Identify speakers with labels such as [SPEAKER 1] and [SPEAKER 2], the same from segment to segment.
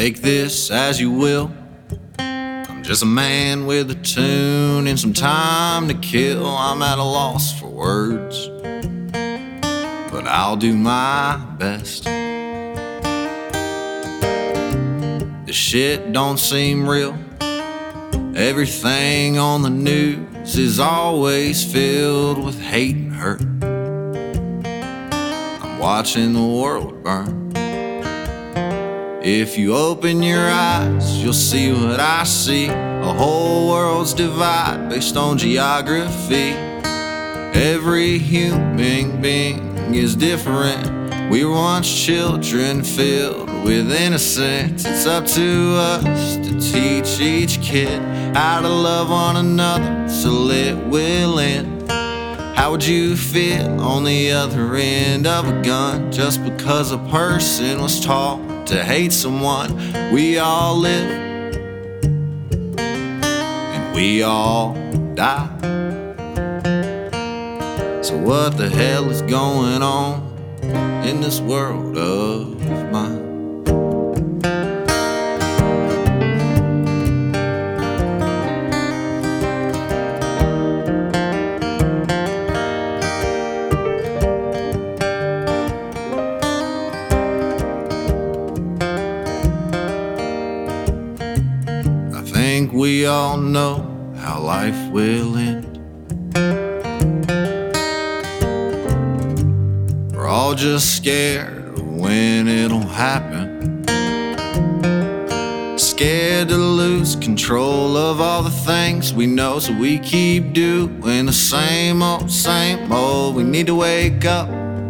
[SPEAKER 1] Take this as you will. I'm just a man with a tune and some time to kill. I'm at a loss for words, but I'll do my best. This shit don't seem real. Everything on the news is always filled with hate and hurt. I'm watching the world burn. If you open your eyes, you'll see what I see. A whole world's divided based on geography. Every human being is different. We were once children filled with innocence. It's up to us to teach each kid how to love one another so it will end. How would you feel on the other end of a gun just because a person was taught to hate someone? We all live and we all die. So what the hell is going on in this world of mine? I think we all know how life will end. We're all just scared of when it'll happen. Scared to lose control of all the things we know, so we keep doing the same old, same old. We need to wake up.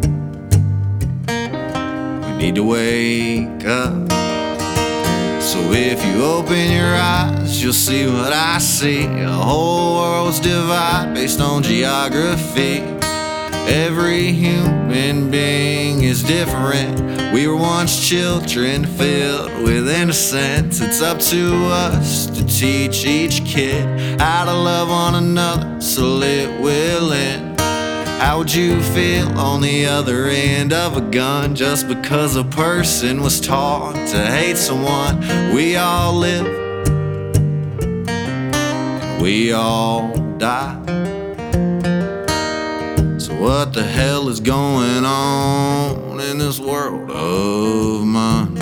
[SPEAKER 1] We need to wake up. So if you open your eyes, you'll see what I see. A whole world's divided based on geography. Every human being is different. We were once children filled with innocence. It's up to us to teach each kid how to love one another so it will end. How would you feel on the other end of a gun just because a person was taught to hate someone? We all live and we all die. So what the hell is going on in this world of mine?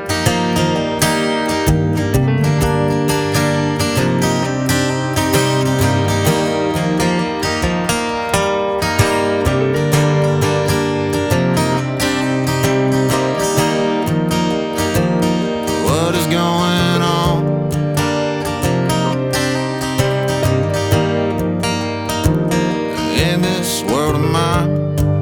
[SPEAKER 1] What is going on in this world of mine?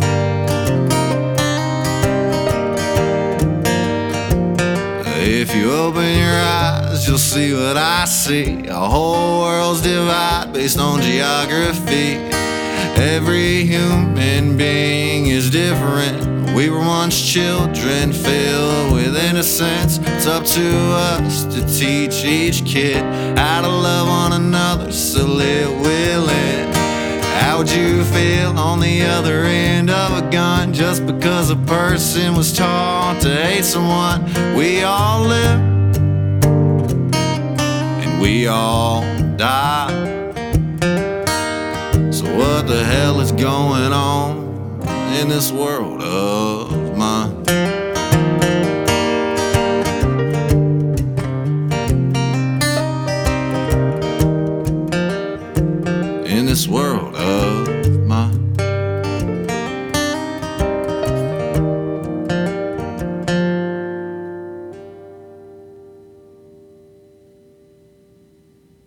[SPEAKER 1] If you open your eyes, you'll see what I see. A whole world's divided based on geography. Every human being is different. We were once children filled with innocence. It's up to us to teach each kid how to love one another so it will end. How would you feel on the other end of a gun just because a person was taught to hate someone? We all live and we all die. So what the hell is going on in this world of